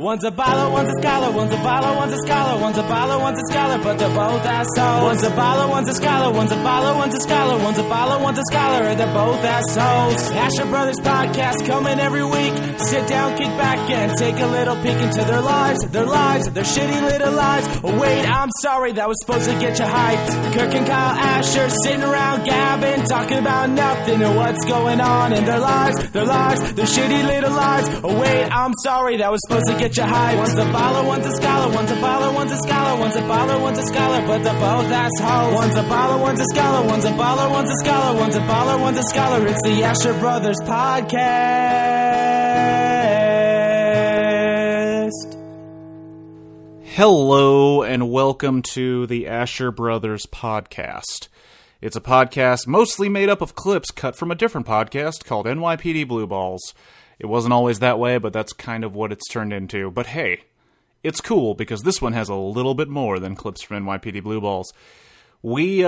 One's a baller, one's a scholar, one's a baller, one's a scholar, one's a baller, one's a scholar, but they're both assholes. One's a baller, one's a scholar, one's a baller, one's a scholar, one's a baller, one's a scholar, and they're both assholes. Asher Brothers Podcast coming every week. Sit down, kick back, and take a little peek into their lives, their shitty little lives. Oh wait, I'm sorry, that was supposed to get you hyped. Kirk and Kyle Asher sitting around gabbing, talking about nothing and what's going on in their lives, their shitty little lives. Oh wait, I'm sorry, that was supposed to get you hyped. One's a baller, one's a scholar, one's a baller, one's a scholar, one's a baller, one's a scholar, but they're both assholes. One's a baller, one's a scholar, one's a baller, one's a scholar, one's a baller, one's a scholar. It's the Asher Brothers Podcast. Hello and welcome to the Asher Brothers Podcast. It's a podcast mostly made up of clips cut from a different podcast called NYPD Blue Balls. It wasn't always that way, but that's kind of what it's turned into. But hey, it's cool because this one has a little bit more than clips from NYPD Blue Balls. We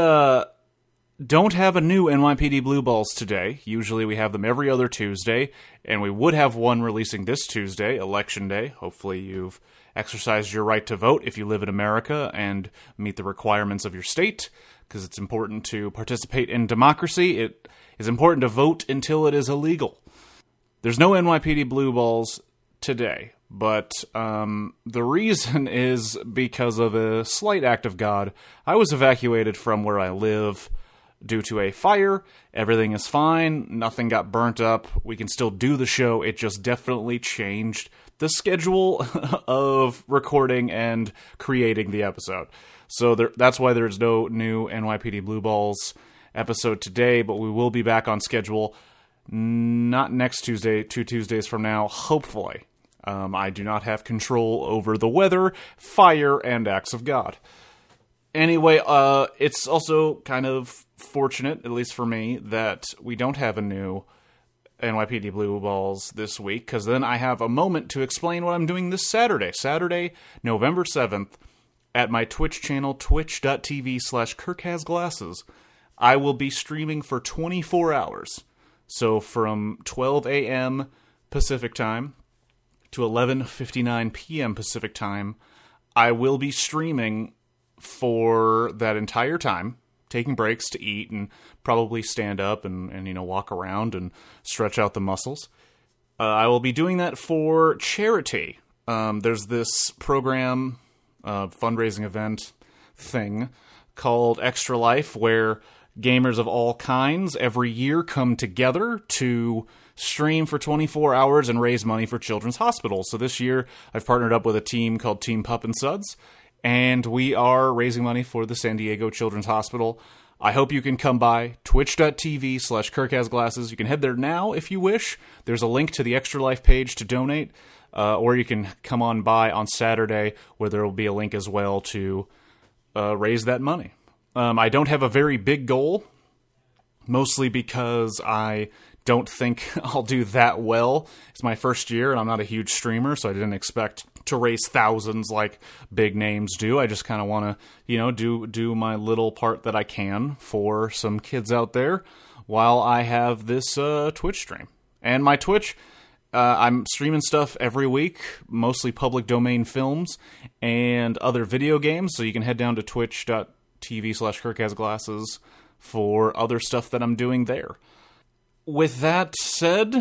don't have a new NYPD Blue Balls today. Usually we have them every other Tuesday, and we would have one releasing this Tuesday, Election Day. Hopefully you've exercised your right to vote if you live in America and meet the requirements of your state, because it's important to participate in democracy. It is important to vote until it is illegal. There's no NYPD Blue Balls today, but the reason is because of a slight act of God. I was evacuated from where I live due to a fire. Everything is fine. Nothing got burnt up. We can still do the show. It just definitely changed the schedule of recording and creating the episode. So that's why there's no new NYPD Blue Balls episode today, but we will be back on schedule. Not next Tuesday, 2 Tuesdays from now, hopefully. I do not have control over the weather, fire, and acts of God. Anyway, it's also kind of fortunate, at least for me, that we don't have a new NYPD Blue Balls this week, because then I have a moment to explain what I'm doing this Saturday, November 7th, at my Twitch channel, twitch.tv/KirkHasGlasses. I will be streaming for 24 hours. So from 12 a.m. Pacific time to 11:59 p.m. Pacific time, I will be streaming for that entire time, taking breaks to eat and probably stand up and walk around and stretch out the muscles. I will be doing that for charity. There's this program, fundraising event thing called Extra Life, where gamers of all kinds every year come together to stream for 24 hours and raise money for children's hospitals. So this year, I've partnered up with a team called Team Pup and Suds, and we are raising money for the San Diego Children's Hospital. I hope you can come by, twitch.tv/KirkHasGlasses. You can head there now if you wish. There's a link to the Extra Life page to donate, or you can come on by on Saturday, where there will be a link as well to raise that money. I don't have a very big goal, mostly because I don't think I'll do that well. It's my first year, and I'm not a huge streamer, so I didn't expect to raise thousands like big names do. I just kind of want to, do my little part that I can for some kids out there while I have this Twitch stream. And my Twitch, I'm streaming stuff every week, mostly public domain films and other video games, so you can head down to twitch.tv/KirkHasGlasses for other stuff that I'm doing there. With that said,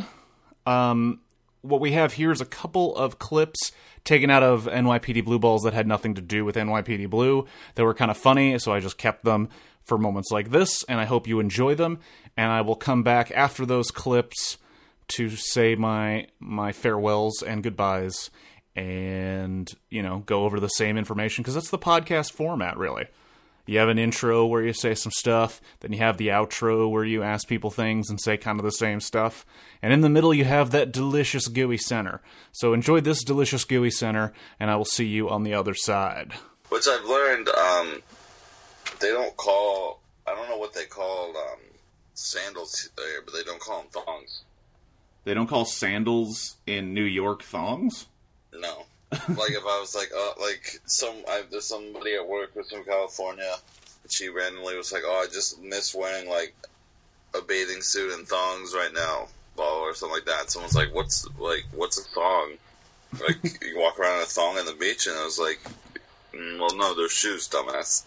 what we have here is a couple of clips taken out of NYPD Blue Balls that had nothing to do with NYPD Blue. They were kind of funny, so I just kept them for moments like this, and I hope you enjoy them. And I will come back after those clips to say my farewells and goodbyes and, go over the same information, because that's the podcast format, really. You have an intro where you say some stuff, then you have the outro where you ask people things and say kind of the same stuff, and in the middle you have that delicious gooey center. So enjoy this delicious gooey center, and I will see you on the other side. Which I've learned, they don't call, I don't know what they call sandals there, but they don't call them thongs. They don't call sandals in New York thongs? No. Like if I was there's somebody at work who's from California, and she randomly was like, "Oh, I just miss wearing like a bathing suit and thongs right now," or something like that. Someone's like, "What's a thong?" Like you walk around thong on the beach, and I was like, well, no, they're shoes, dumbass.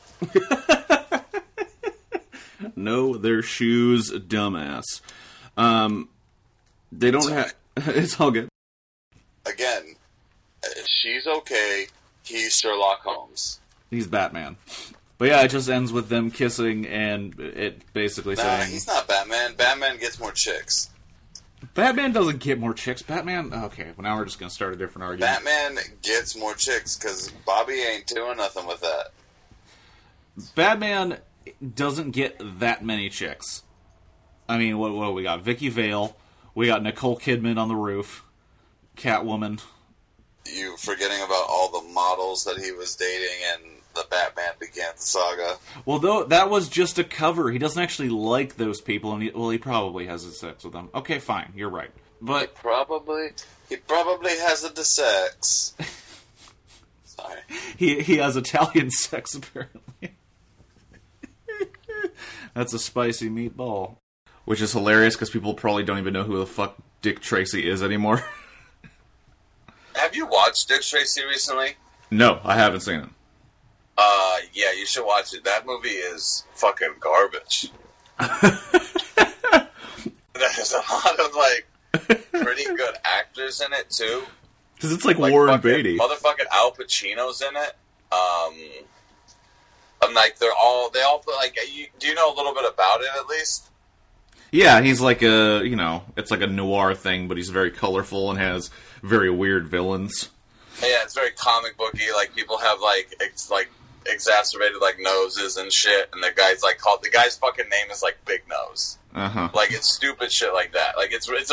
No, they're shoes, dumbass. They don't have... It's all good. Again, she's okay. He's Sherlock Holmes. He's Batman. But yeah, it just ends with them kissing and it basically saying... he's not Batman. Batman gets more chicks. Batman doesn't get more chicks. Batman... Okay, well now we're just going to start a different argument. Batman gets more chicks because Bobby ain't doing nothing with that. Batman doesn't get that many chicks. I mean, what we got? Vicky Vale. We got Nicole Kidman on the roof. Catwoman. You forgetting about all the models that he was dating and the Batman Begins saga. Well, though that was just a cover. He doesn't actually like those people, and he probably has sex with them. Okay, fine, you're right. But he probably has the sex. Sorry. He has Italian sex apparently. That's a spicy meatball, which is hilarious because people probably don't even know who the fuck Dick Tracy is anymore. Have you watched Dick Tracy recently? No, I haven't seen it. Yeah, you should watch it. That movie is fucking garbage. There's a lot of, like, pretty good actors in it, too. Because it's like Warren Beatty. Motherfucking Al Pacino's in it. I'm like, they all, like, do you know a little bit about it, at least? Yeah, he's like it's like a noir thing, but he's very colorful and has very weird villains. Yeah, it's very comic booky. Like, people have, like, exacerbated, like, noses and shit, and the guy's fucking name is, like, Big Nose. Uh-huh. Like, it's stupid shit like that. Like, it's just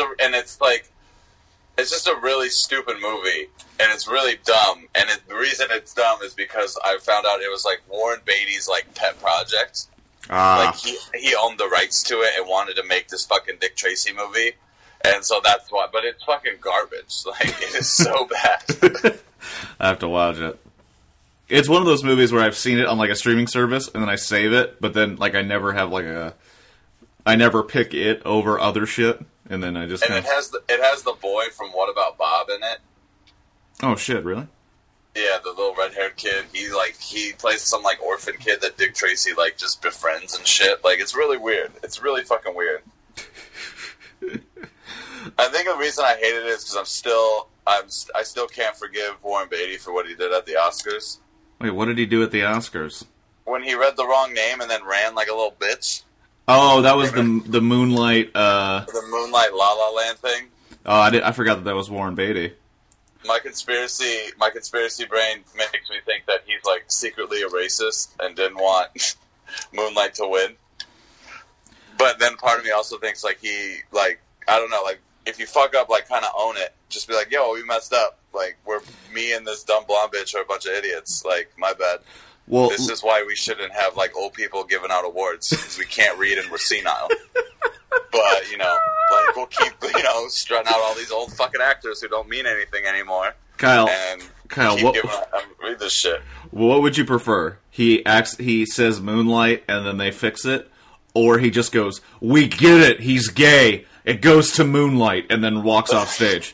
a really stupid movie, and it's really dumb, and the reason it's dumb is because I found out it was, like, Warren Beatty's, like, pet project. Like, he owned the rights to it and wanted to make this fucking Dick Tracy movie, and so that's why, but it's fucking garbage. Like, it is so bad. I have to watch it. It's one of those movies where I've seen it on, like, a streaming service, and then I save it, but then, like, I never pick it over other shit, and then I just it has the boy from What About Bob in it. Oh, shit, really? Yeah, the little red-haired kid. He plays some, like, orphan kid that Dick Tracy, like, just befriends and shit. Like, it's really weird. It's really fucking weird. I think the reason I hated it is because I still can't forgive Warren Beatty for what he did at the Oscars. Wait, what did he do at the Oscars? When he read the wrong name and then ran like a little bitch. Oh, that was the Moonlight... The Moonlight La La Land thing. Oh, I forgot that was Warren Beatty. My conspiracy brain makes me think that he's, like, secretly a racist and didn't want Moonlight to win. But then part of me also thinks, like, he, like, I don't know, like, if you fuck up, like, kind of own it. Just be like, yo, we messed up. Like, me and this dumb blonde bitch are a bunch of idiots. Like, my bad. Well, this is why we shouldn't have, like, old people giving out awards, because we can't read and we're senile. But, like, we'll keep, strutting out all these old fucking actors who don't mean anything anymore. Kyle, read this shit. What would you prefer? He says Moonlight, and then they fix it? Or he just goes, we get it, he's gay, it goes to Moonlight, and then walks off stage?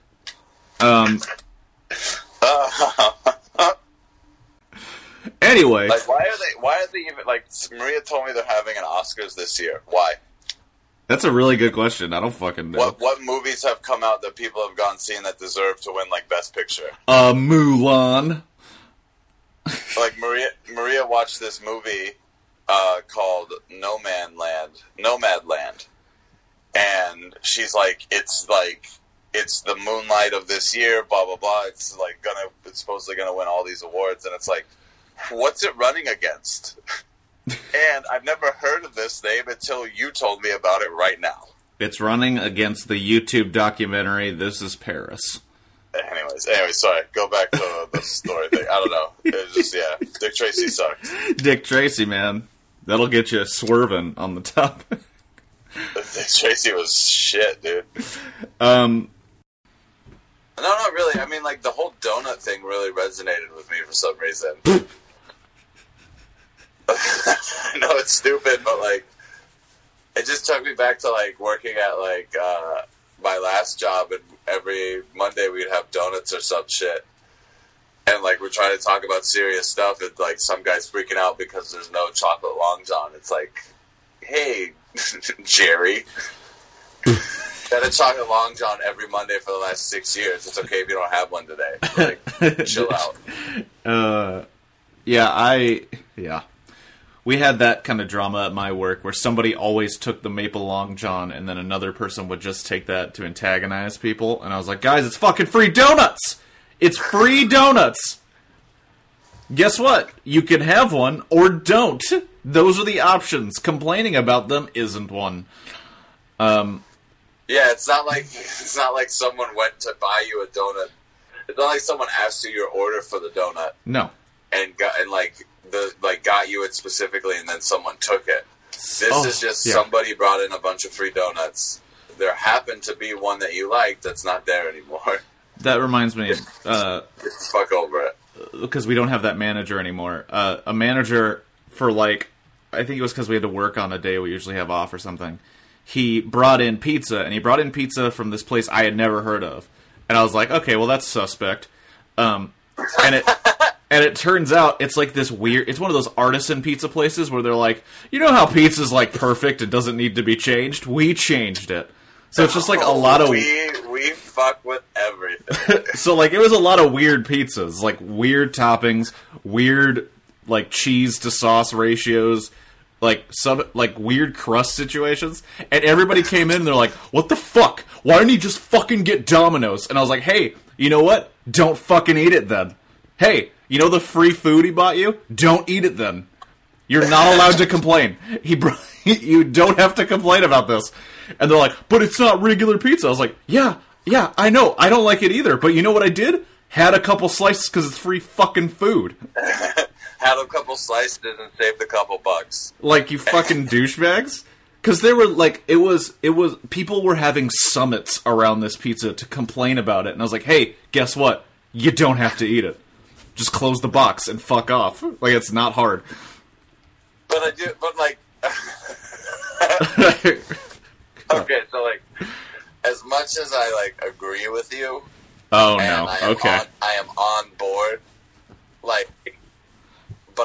Anyway. Like, why are they even, like, Maria told me they're having an Oscars this year. Why? That's a really good question. I don't fucking know. What movies have come out that people have gone seen that deserve to win, like, Best Picture? Mulan. Like, Maria watched this movie, called Nomadland. And she's like, it's the Moonlight of this year, blah, blah, blah. It's supposedly gonna win all these awards. And it's like, what's it running against? And I've never heard of this name until you told me about it right now. It's running against the YouTube documentary, This Is Paris. Anyways, sorry. Go back to the story thing. I don't know. It's just, yeah. Dick Tracy sucked. Dick Tracy, man. That'll get you swerving on the top. Dick Tracy was shit, dude. No, not really. I mean, like, the whole donut thing really resonated with me for some reason. I know it's stupid, but, like, it just took me back to, like, working at, like, my last job, and every Monday we'd have donuts or some shit. and like we're trying to talk about serious stuff, and like some guy's freaking out because there's no chocolate Long John. It's like, hey, Jerry, had a chocolate Long John every Monday for the last 6 years. It's okay if you don't have one today. Like, chill out. Yeah. We had that kind of drama at my work where somebody always took the maple Long John and then another person would just take that to antagonize people. And I was like, guys, it's fucking free donuts! It's free donuts! Guess what? You can have one or don't. Those are the options. Complaining about them isn't one. Yeah, it's not like someone went to buy you a donut. It's not like someone asked you your order for the donut. No. And got you it specifically, and then someone took it. This is just somebody brought in a bunch of free donuts. There happened to be one that you liked that's not there anymore. That reminds me, Get the fuck over it. Because we don't have that manager anymore. A manager for I think it was because we had to work on a day we usually have off or something. He brought in pizza, and he brought in pizza from this place I had never heard of. And I was like, okay, well, that's suspect. And it turns out it's like this weird... It's one of those artisan pizza places where they're like, you know how pizza's like perfect, it doesn't need to be changed? We changed it. So it's just like a lot of... We fuck with everything. So it was a lot of weird pizzas. Like weird toppings, weird cheese to sauce ratios, weird crust situations. And everybody came in and they're like, what the fuck? Why don't you just fucking get Domino's? And I was like, hey, you know what? Don't fucking eat it then. Hey, you know the free food he bought you? Don't eat it then. You're not allowed to complain. You don't have to complain about this. And they're like, but it's not regular pizza. I was like, yeah, I know. I don't like it either. But you know what I did? Had a couple slices because it's free fucking food. Had a couple slices and saved a couple bucks. Like, you fucking douchebags? Because they were it was people were having summits around this pizza to complain about it. And I was like, hey, guess what? You don't have to eat it. Just close the box and fuck off. It's not hard. But I do, okay, so as much as I agree with you. Oh no! Okay, I am on board. But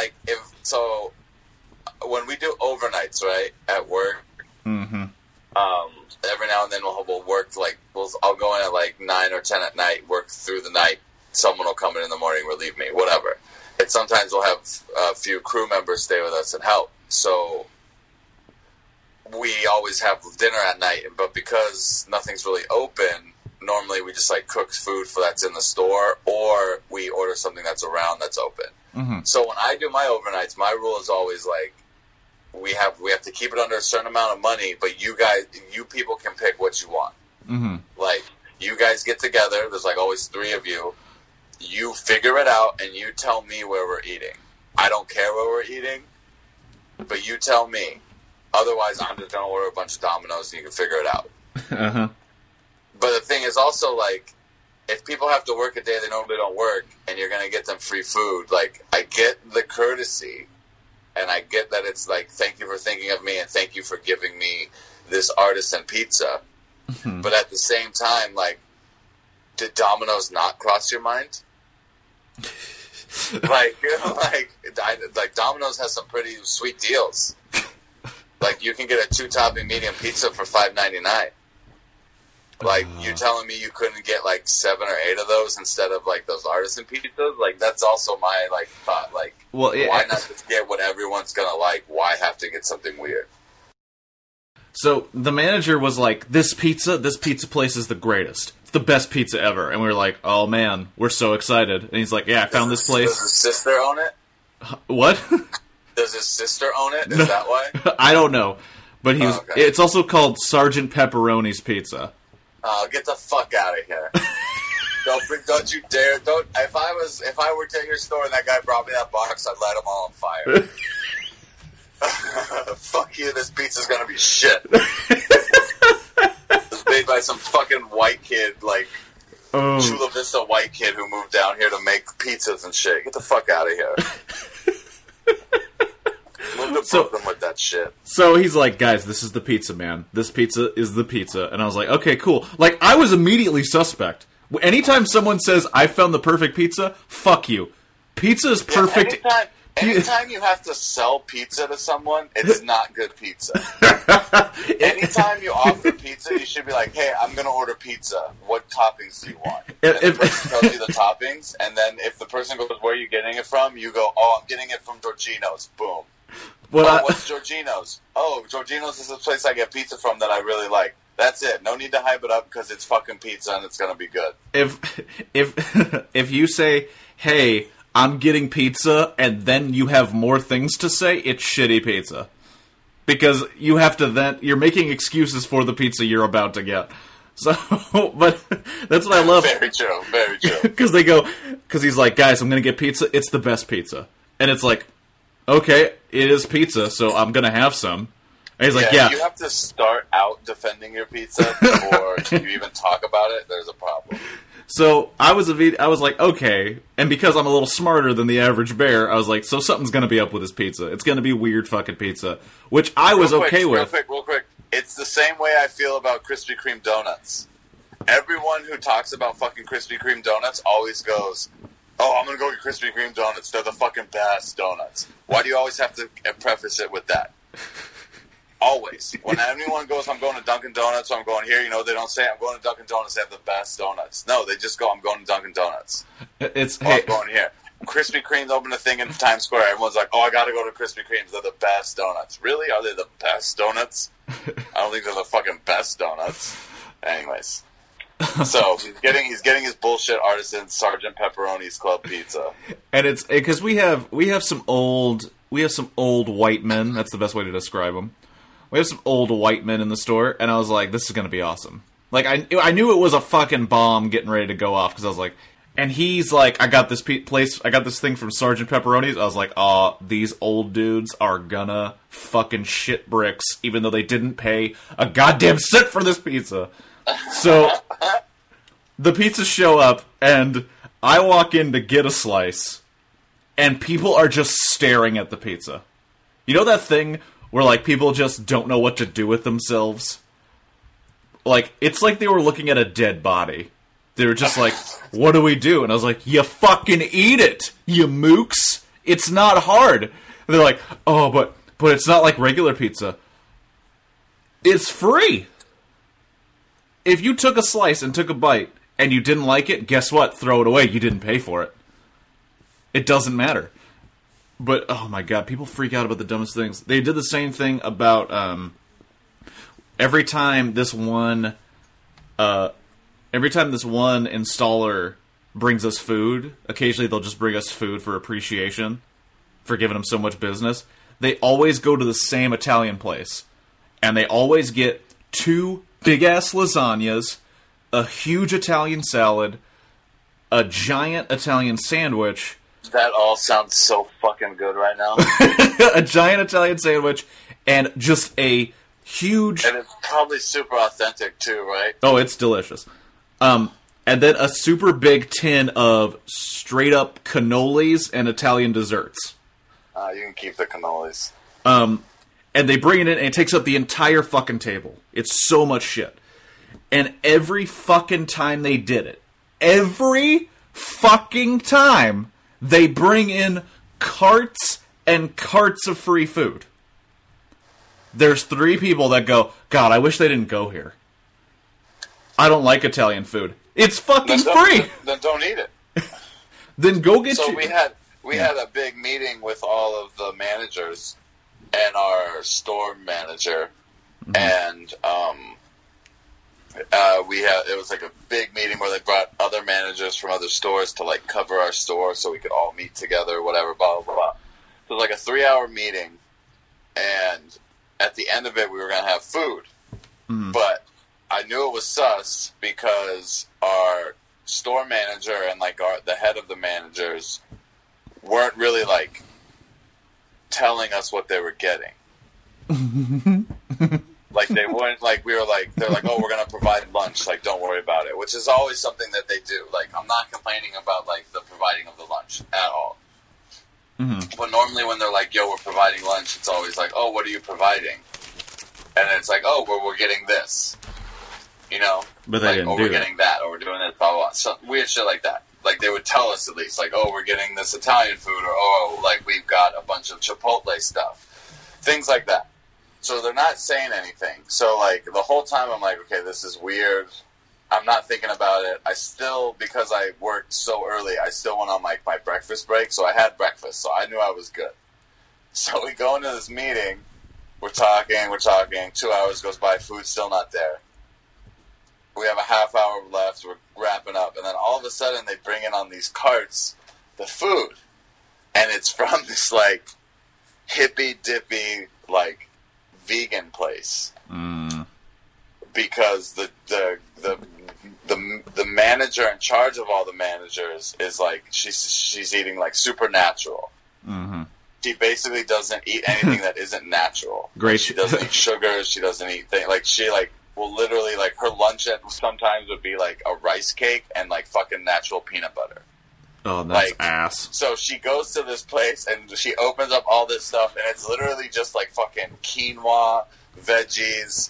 when we do overnights, right, at work. Mm-hmm. Every now and then we'll work I'll go in at 9 or 10 at night, work through the night. Someone will come in the morning, relieve me, whatever. And sometimes we'll have a few crew members stay with us and help. So we always have dinner at night, but because nothing's really open, normally we just cook food that's in the store, or we order something that's around that's open. Mm-hmm. So when I do my overnights, my rule is always we have to keep it under a certain amount of money, but you people can pick what you want. Mm-hmm. You guys get together, there's always 3 of you. You figure it out, and you tell me where we're eating. I don't care where we're eating, but you tell me. Otherwise, I'm just going to order a bunch of Domino's, and you can figure it out. Uh-huh. But the thing is also, if people have to work a day they normally don't work, and you're going to get them free food, I get the courtesy, and I get that it's thank you for thinking of me, and thank you for giving me this artisan pizza. Mm-hmm. But at the same time, did Domino's not cross your mind? Domino's has some pretty sweet deals. You can get a 2-topping medium pizza for $5.99. You're telling me you couldn't get 7 or 8 of those instead of those artisan pizzas? That's also my thought. Why not just get what everyone's gonna like? Why have to get something weird? So the manager was like, this pizza place is the greatest. It's the best pizza ever. And we were like, oh man, we're so excited. And he's like, yeah, I found this place. Does his sister own it? What? Does his sister own it? Is that why? I don't know. But it's also called Sergeant Pepperoni's Pizza. Oh, get the fuck out of here. Don't you dare. If I worked at your store and that guy brought me that box, I'd light them all on fire. Fuck you, this pizza's gonna be shit. It's made by some fucking white kid, Chula Vista white kid who moved down here to make pizzas and shit. Get the fuck out of here. Move to Brooklyn with that shit. So he's like, guys, this is the pizza, man. This pizza is the pizza. And I was like, okay, cool. I was immediately suspect. Anytime someone says, I found the perfect pizza, fuck you. Pizza is perfect. Anytime you have to sell pizza to someone, it's not good pizza. Anytime you offer pizza, you should be like, hey, I'm going to order pizza. What toppings do you want? And the person tells you the toppings, and then if the person goes, where are you getting it from? You go, oh, I'm getting it from Giorgino's. Boom. What's Giorgino's? Oh, Giorgino's is the place I get pizza from that I really like. That's it. No need to hype it up because it's fucking pizza and it's going to be good. If you say, hey, I'm getting pizza, and then you have more things to say, it's shitty pizza. Because you have to you're making excuses for the pizza you're about to get. So, but that's what I love. Very true, very true. Because he's like, guys, I'm gonna get pizza, it's the best pizza. And it's like, okay, it is pizza, so I'm gonna have some. And he's like, yeah. If you have to start out defending your pizza before you even talk about it, there's a problem. So I was like, okay, and because I'm a little smarter than the average bear, I was like, so something's gonna be up with this pizza. It's gonna be weird fucking pizza, which I was okay with. Real quick. It's the same way I feel about Krispy Kreme donuts. Everyone who talks about fucking Krispy Kreme donuts always goes, oh, I'm gonna go get Krispy Kreme donuts. They're the fucking best donuts. Why do you always have to preface it with that? Always. When anyone goes, I'm going to Dunkin' Donuts, or I'm going here, they don't say, I'm going to Dunkin' Donuts, they have the best donuts. No, they just go, I'm going to Dunkin' Donuts. I'm going here. Krispy Kreme's opened a thing in Times Square. Everyone's like, oh, I gotta go to Krispy Kreme's. They're the best donuts. Really? Are they the best donuts? I don't think they're the fucking best donuts. Anyways. So, he's getting his bullshit artisan Sergeant Pepperoni's Club Pizza. And it's, because we have some old white men, that's the best way to describe them. We have some old white men in the store, and I was like, this is going to be awesome. Like, I knew it was a fucking bomb getting ready to go off, because I was like, and he's like, I got this thing from Sergeant Pepperoni's. I was like, oh, these old dudes are gonna fucking shit bricks, even though they didn't pay a goddamn cent for this pizza. So, the pizzas show up, and I walk in to get a slice, and people are just staring at the pizza. You know that thing where, like, people just don't know what to do with themselves? Like, it's like they were looking at a dead body. They were just like, what do we do? And I was like, you fucking eat it, you mooks! It's not hard! And they're like, oh, but it's not like regular pizza. It's free! If you took a slice and took a bite, and you didn't like it, guess what? Throw it away. You didn't pay for it. It doesn't matter. But, oh my god, people freak out about the dumbest things. They did the same thing about, every time this one installer brings us food, occasionally they'll just bring us food for appreciation, for giving them so much business. They always go to the same Italian place. And they always get 2 big-ass lasagnas, a huge Italian salad, a giant Italian sandwich. That all sounds so fucking good right now. A giant Italian sandwich, and just a huge... And it's probably super authentic, too, right? Oh, it's delicious. And then a super big tin of straight-up cannolis and Italian desserts. You can keep the cannolis. And they bring it in, and it takes up the entire fucking table. It's so much shit. And every fucking time they did it, every fucking time, they bring in carts and carts of free food. There's 3 people that go, God, I wish they didn't go here. I don't like Italian food. It's fucking free! Then don't eat it. Then go get So we had a big meeting with all of the managers and our store manager, and it was like a big meeting where they brought other managers from other stores to like cover our store so we could all meet together, whatever, blah blah blah. So it was like a 3-hour meeting, and at the end of it we were gonna have food, but I knew it was sus because our store manager and like the head of the managers weren't really like telling us what they were getting. Like they weren't like they're like, oh, we're gonna provide lunch, like don't worry about it, which is always something that they do. Like I'm not complaining about like the providing of the lunch at all. But normally when they're like, yo, we're providing lunch, it's always like, oh, what are you providing? And it's like, oh, we're getting this. you know? But they didn't do we're that. getting that, or we're doing this, blah, blah, blah. So weird shit like that. Like, they would tell us at least, like, oh, we're getting this Italian food, or, oh, like, we've got a bunch of Chipotle stuff. Things like that. So they're not saying anything. So, like, the whole time I'm like, okay, this is weird. I'm not thinking about it. I still, because I worked so early, I still went on, like, my breakfast break. So I had breakfast, so I knew I was good. So we go into this meeting. We're talking. 2 hours goes by. Food's still not there. We have a half hour left. We're wrapping up. And then all of a sudden, they bring in on these carts the food. And it's from this, like, hippy-dippy, like, vegan place. Because the manager in charge of all the managers is, like, she's eating, like, supernatural. Mm-hmm. She basically doesn't eat anything that isn't natural. Great. Like, she doesn't eat sugars. She doesn't eat things. Like, she, like, will literally, like, her lunch at sometimes would be, like, a rice cake and, like, fucking natural peanut butter. Oh, that's like, ass. So she goes to this place and she opens up all this stuff, and it's literally just, like, fucking quinoa, veggies,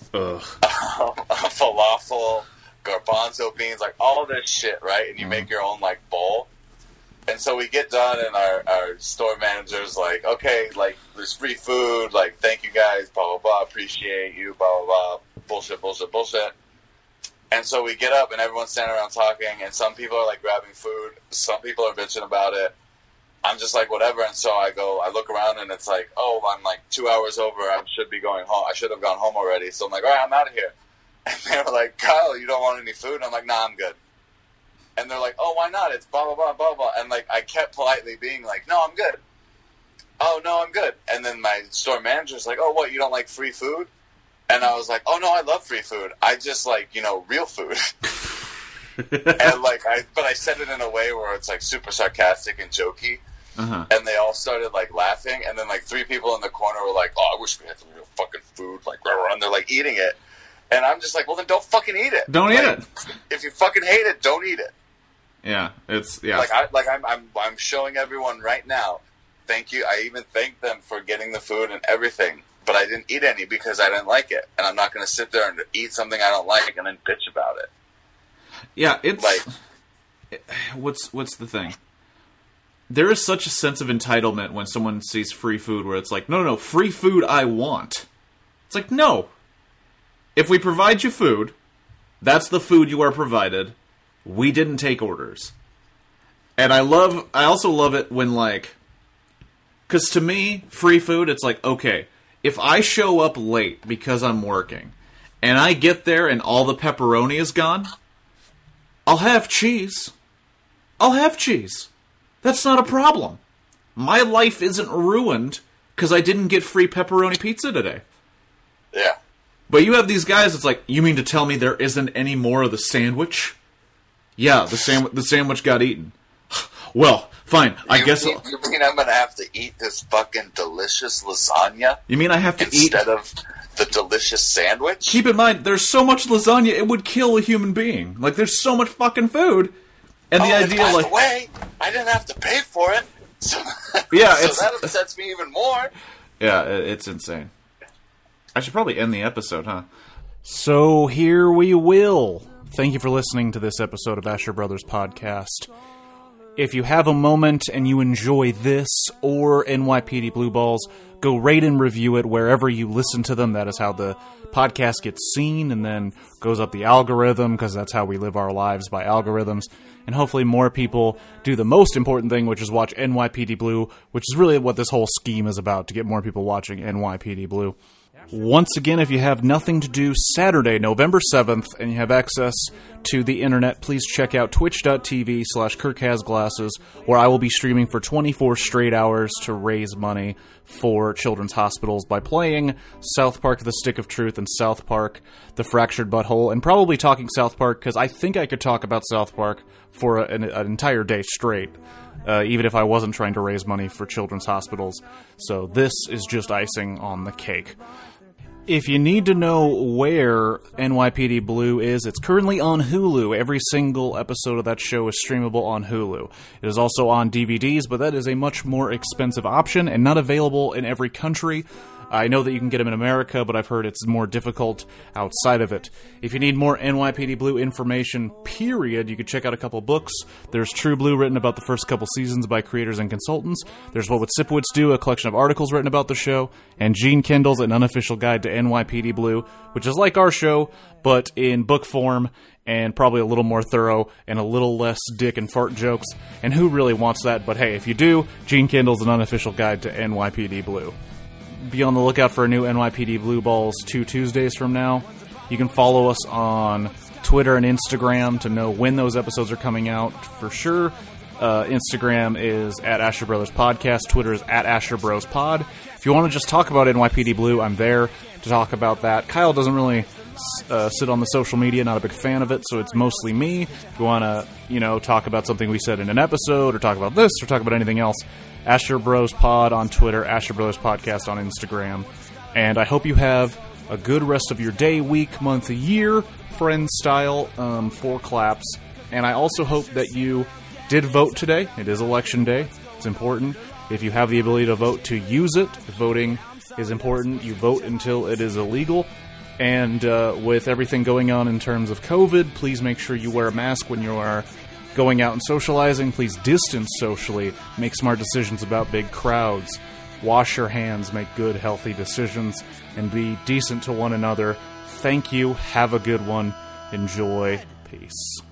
falafel, garbanzo beans, like, all this shit, right? And you make your own, like, bowl. And so we get done, and our store manager's like, okay, like, there's free food, like, thank you guys, blah, blah, blah, appreciate you, blah, blah, blah, bullshit. And so we get up, and everyone's standing around talking, and some people are, like, grabbing food, some people are bitching about it. I'm just like, whatever, and so I look around, and it's like, oh, I'm, like, 2 hours over, I should be going home, I should have gone home already, so I'm like, all right, I'm out of here. And they were like, Kyle, you don't want any food? And I'm like, nah, I'm good. And they're like, oh, why not? It's blah, blah, blah, blah, blah. And, like, I kept politely being like, no, I'm good. Oh, no, I'm good. And then my store manager's like, oh, what, you don't like free food? And I was like, oh, no, I love free food. I just like, you know, real food. And, like, but I said it in a way where it's, like, super sarcastic and jokey. Uh-huh. And they all started, like, laughing. And then, like, 3 people in the corner were like, oh, I wish we had some real fucking food. Like, and they're, like, eating it. And I'm just like, well, then don't fucking eat it. Don't eat it. If you fucking hate it, don't eat it. Yeah, yeah. I'm showing everyone right now. Thank you. I even thanked them for getting the food and everything, but I didn't eat any because I didn't like it, and I'm not going to sit there and eat something I don't like and then bitch about it. Yeah, it's like, what's the thing? There is such a sense of entitlement when someone sees free food, where it's like, no, free food I want. It's like, no. If we provide you food, that's the food you are provided. We didn't take orders. And I also love it when, like, because to me, free food, it's like, okay, if I show up late because I'm working, and I get there and all the pepperoni is gone, I'll have cheese. That's not a problem. My life isn't ruined because I didn't get free pepperoni pizza today. Yeah. But you have these guys, it's like, you mean to tell me there isn't any more of the sandwich? Yeah, the sandwich got eaten. Well, fine. I guess. You mean I'm gonna have to eat this fucking delicious lasagna? You mean I have to eat instead of the delicious sandwich? Keep in mind, there's so much lasagna it would kill a human being. Like, there's so much fucking food, and the idea, by like, the way, I didn't have to pay for it. So, yeah, so that upsets me even more. Yeah, it's insane. I should probably end the episode, huh? So here we will. Thank you for listening to this episode of Asher Brothers Podcast. If you have a moment and you enjoy this or NYPD Blue Balls, go rate and review it wherever you listen to them. That is how the podcast gets seen and then goes up the algorithm, because that's how we live our lives, by algorithms. And hopefully more people do the most important thing, which is watch NYPD Blue, which is really what this whole scheme is about, to get more people watching NYPD Blue. Once again, if you have nothing to do Saturday, November 7th, and you have access to the internet, please check out twitch.tv/KirkHasGlasses, where I will be streaming for 24 straight hours to raise money for children's hospitals by playing South Park: The Stick of Truth and South Park: The Fractured Butthole, and probably talking South Park, because I think I could talk about South Park for an entire day straight. Even if I wasn't trying to raise money for children's hospitals. So this is just icing on the cake. If you need to know where NYPD Blue is, it's currently on Hulu. Every single episode of that show is streamable on Hulu. It is also on DVDs, but that is a much more expensive option and not available in every country. I know that you can get them in America, but I've heard it's more difficult outside of it. If you need more NYPD Blue information, period, you can check out a couple books. There's True Blue, written about the first couple seasons by creators and consultants. There's What Would Sipowicz Do, a collection of articles written about the show. And Gene Kendall's An Unofficial Guide to NYPD Blue, which is like our show, but in book form, and probably a little more thorough, and a little less dick and fart jokes. And who really wants that? But hey, if you do, Gene Kendall's An Unofficial Guide to NYPD Blue. Be on the lookout for a new NYPD Blue Balls 2 Tuesdays from now. You can follow us on Twitter and Instagram to know when those episodes are coming out for sure. Instagram is at Asher Brothers Podcast. Twitter is at Asher Bros Pod. If you want to just talk about NYPD Blue, I'm there to talk about that. Kyle doesn't really sit on the social media, not a big fan of it, so it's mostly me. If you want to, talk about something we said in an episode, or talk about this, or talk about anything else, Asher Bros Pod on Twitter, Asher Brothers Podcast on Instagram. And I hope you have a good rest of your day, week, month, year, friend style, 4 claps. And I also hope that you did vote today. It is election day. It's important. If you have the ability to vote, to use it. Voting is important. You vote until it is illegal. And with everything going on in terms of COVID, please make sure you wear a mask when you are going out and socializing. Please distance socially. Make smart decisions about big crowds. Wash your hands. Make good, healthy decisions. And be decent to one another. Thank you. Have a good one. Enjoy. Peace.